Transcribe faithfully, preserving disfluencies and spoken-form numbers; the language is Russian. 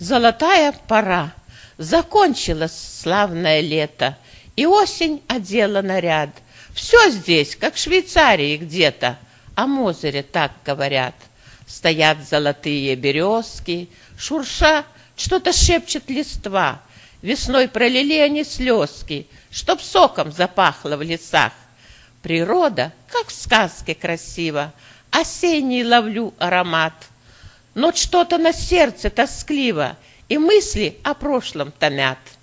Золотая пора, закончилось славное лето, и осень одела наряд. Все здесь, как в Швейцарии где-то, о Мозере так говорят. Стоят золотые березки, шурша, что-то шепчет листва. Весной пролили они слезки, чтоб соком запахло в лесах. Природа, как в сказке красиво, осенний ловлю аромат. Но что-то на сердце тоскливо, и мысли о прошлом томят.